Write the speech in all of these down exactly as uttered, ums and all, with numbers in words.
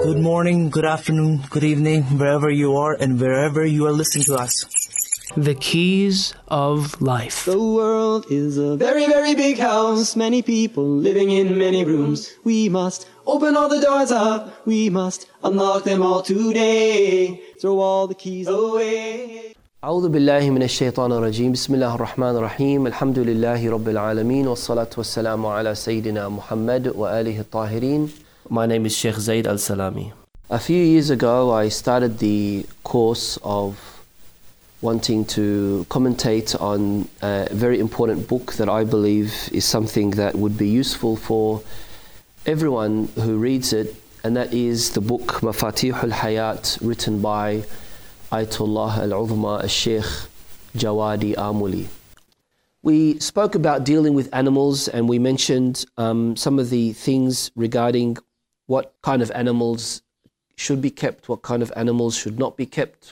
Good morning, good afternoon, good evening, wherever you are and wherever you are listening to us. The keys of life. The world is a very, very big house. Many people living in many rooms. We must open all the doors up. We must unlock them all today. Throw all the keys away. أعوذ بالله من الشيطان الرجيم بسم الله الرحمن الرحيم الحمد لله رب العالمين والصلاة والسلام على سيدنا محمد وآله الطاهرين. My name is Sheikh Zaid Al-Salami. A few years ago I started the course of wanting to commentate on a very important book that I believe is something that would be useful for everyone who reads it, and that is the book Mafatih al-Hayat, written by Ayatollah Al-Uzma Al-Sheikh Jawadi Amuli. We spoke about dealing with animals, and we mentioned um, some of the things regarding what kind of animals should be kept, what kind of animals should not be kept.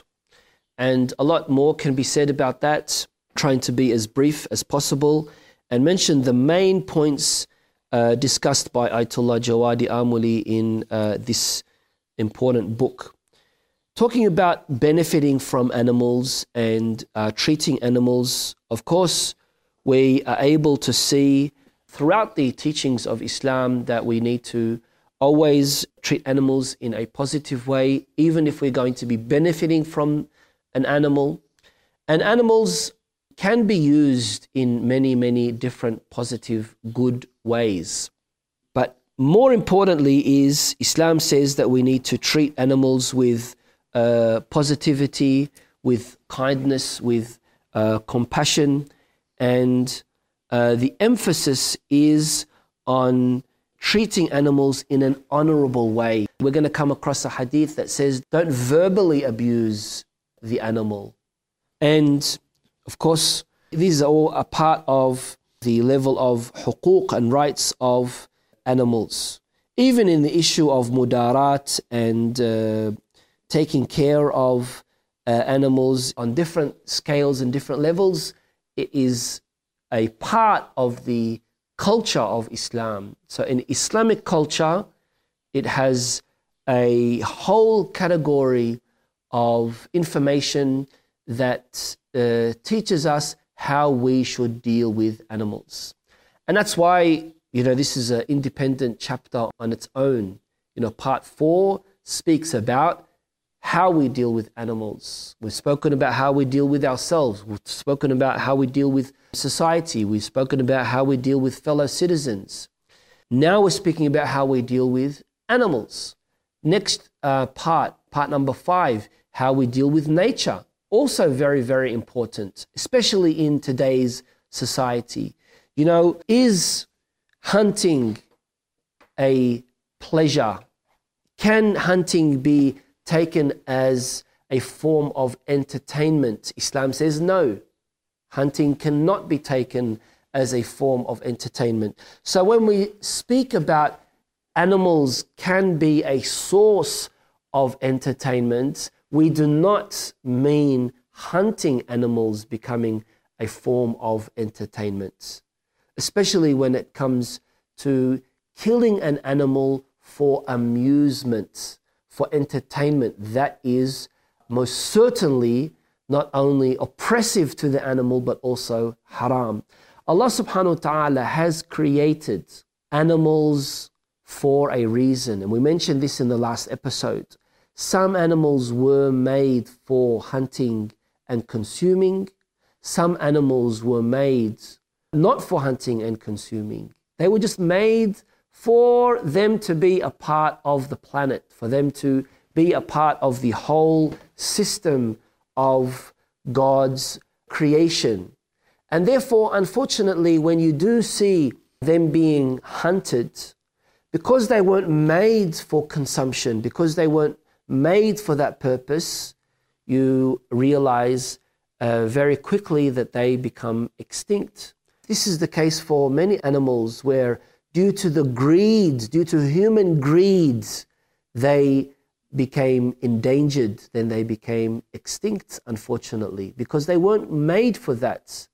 And a lot more can be said about that, trying to be as brief as possible, and mention the main points uh, discussed by Ayatollah Jawadi Amuli in uh, this important book. Talking about benefiting from animals and uh, treating animals, of course, we are able to see throughout the teachings of Islam that we need to always treat animals in a positive way, even if we're going to be benefiting from an animal. And animals can be used in many, many different positive, good ways. But more importantly is Islam says that we need to treat animals with uh, positivity, with kindness, with uh, compassion. And uh, the emphasis is on treating animals in an honorable way. We're going to come across a hadith that says, don't verbally abuse the animal. And of course, these are all a part of the level of huquq and rights of animals. Even in the issue of mudarat and uh, taking care of uh, animals on different scales and different levels, it is a part of the culture of Islam. So in Islamic culture, it has a whole category of information that uh, teaches us how we should deal with animals. And that's why, you know, this is an independent chapter on its own. You know, part four speaks about how we deal with animals. We've spoken about how we deal with ourselves. We've spoken about how we deal with society. We've spoken about how we deal with fellow citizens. Now we're speaking about how we deal with animals. Next uh, part, part number five, how we deal with nature. Also very, very important, especially in today's society. You know, is hunting a pleasure? Can hunting be taken as a form of entertainment? Islam says no. Hunting cannot be taken as a form of entertainment. So when we speak about animals can be a source of entertainment, we do not mean hunting animals becoming a form of entertainment, especially when it comes to killing an animal for amusement, for entertainment. That is most certainly not only oppressive to the animal, but also haram. Allah subhanahu wa ta'ala has created animals for a reason. And we mentioned this in the last episode. Some animals were made for hunting and consuming. Some animals were made not for hunting and consuming. They were just made for them to be a part of the planet, for them to be a part of the whole system of God's creation. And therefore, unfortunately, when you do see them being hunted, because they weren't made for consumption, because they weren't made for that purpose, you realize uh, very quickly that they become extinct. This is the case for many animals where due to the greed, due to human greed, they became endangered, then they became extinct, unfortunately, because they weren't made for that.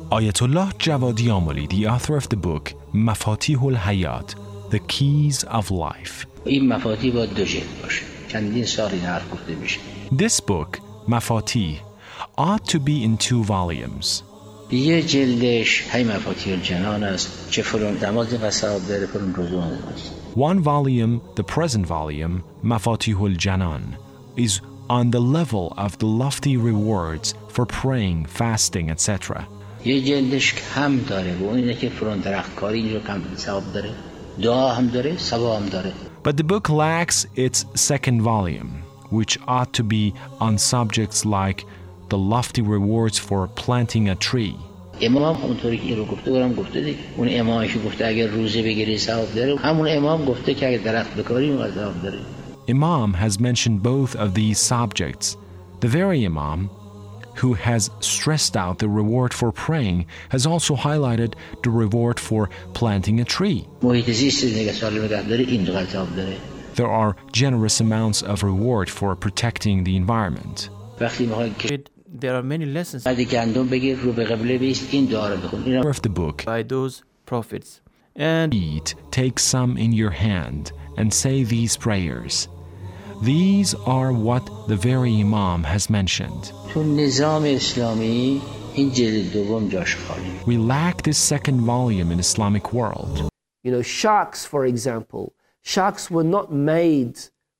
Ayatollah Javadi Amoli, the author of the book Mafatihul Hayat, The Keys of Life. این مفاتیح باید دو جلد باشه. چندین سال این حرف گفته میشه. This book, Mafatih, ought to be in two volumes. یه جلدش هی مفاتیح الجنان است چه فرون نماز قصاب داره فرون روزه است. One volume, the present volume, Mafatihul Janan, is on the level of the lofty rewards for praying, fasting, et cetera. یه جلدش کم داره و اون اینه که فرون درختکاری اینجا کم ثواب داره. دعا هم داره، ثواب هم داره. But the book lacks its second volume, which ought to be on subjects like the lofty rewards for planting a tree. امام هم اونطوری که این رو گفته برام گفته دیگه. اون امامش گفته اگر روزه بگیری ثواب داره. همون امام گفته که اگر درخت بکاری اون ثواب داره. Imam has mentioned both of these subjects. The very Imam who has stressed out the reward for praying has also highlighted the reward for planting a tree. محیط زیست نگهداری نگهداری این دو ثواب داره. There are generous amounts of reward for protecting the environment. وقتی میخوای There are many lessons بعد گندم بگیر رو به قبله بیست این دعا رو بخون. Of the book, by those prophets. And eat, take some in your hand and say these prayers. These are what the very Imam has mentioned. تو نظام اسلامی این جلد دوم جاش خالی. We lack this second volume in Islamic world. You know, sharks, for example, sharks were not made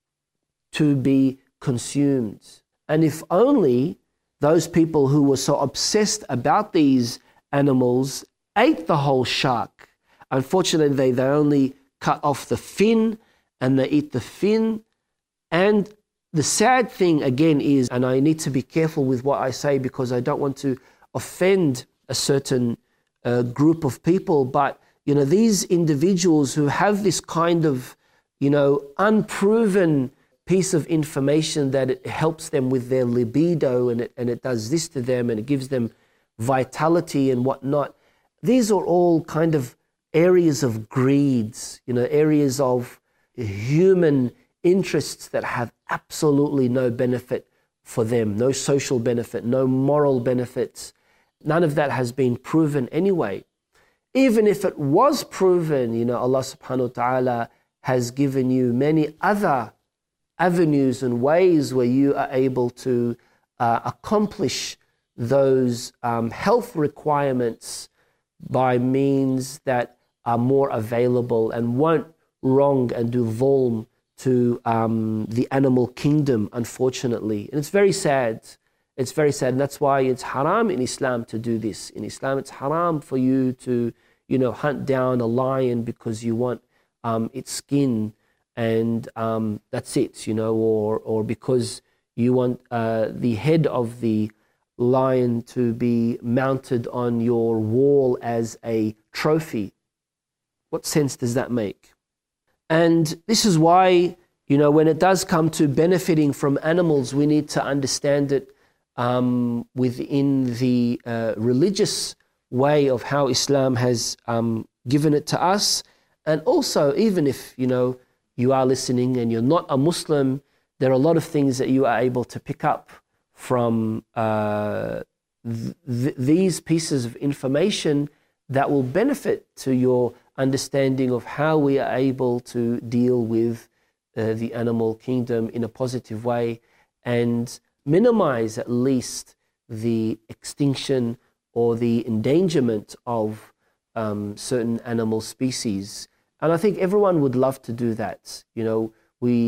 to be consumed. And if only those people who were so obsessed about these animals ate the whole shark. Unfortunately, they, they only cut off the fin and they eat the fin. And the sad thing again is, and I need to be careful with what I say because I don't want to offend a certain uh, group of people, but you know, these individuals who have this kind of, you know, unproven piece of information that it helps them with their libido and it, and it does this to them and it gives them vitality and whatnot. These are all kind of areas of greeds, you know, areas of human interests that have absolutely no benefit for them, no social benefit, no moral benefits. None of that has been proven anyway. Even if it was proven, you know, Allah subhanahu wa ta'ala has given you many other avenues and ways where you are able to uh, accomplish those um, health requirements by means that are more available and won't wrong and do zulm to um, the animal kingdom, unfortunately. And it's very sad. It's very sad. And that's why it's haram in Islam to do this. In Islam, it's haram for you to, you know, hunt down a lion because you want um, its skin and um, that's it, you know, or, or because you want uh, the head of the lion to be mounted on your wall as a trophy. What sense does that make? And this is why, you know, when it does come to benefiting from animals, we need to understand it um, within the uh, religious way of how Islam has um, given it to us. And also, even if, you know, you are listening and you're not a Muslim, there are a lot of things that you are able to pick up from uh, th- these pieces of information that will benefit to your understanding of how we are able to deal with uh, the animal kingdom in a positive way and minimize at least the extinction or the endangerment of um, certain animal species. And I think everyone would love to do that. You know, we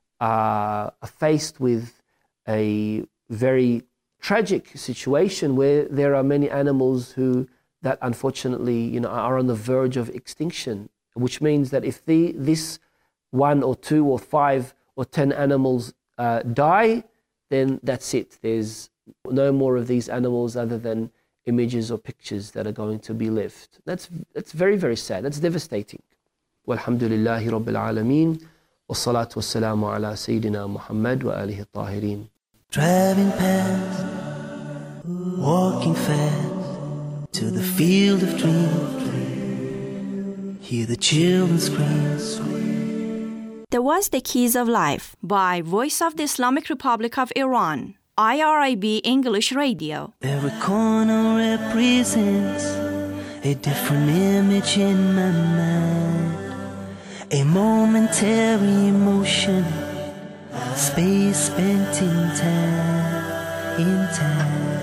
are faced with a very tragic situation where there are many animals who that unfortunately, you know, are on the verge of extinction, which means that if the, this one or two or five or ten animals uh, die, then that's it. There's no more of these animals other than images or pictures that are going to be left. That's, that's very, very sad. That's devastating. Walhamdulillahi Rabbil Alameen. Wassalatu wassalamu ala Sayyidina Muhammad wa alihi tahirin. Driving past, walking fast to the field of dreams, hear the children scream. There was The Keys of Life by Voice of the Islamic Republic of Iran, I R I B English Radio. Every corner represents a different image in my mind, a momentary emotion, space spent in time, in time.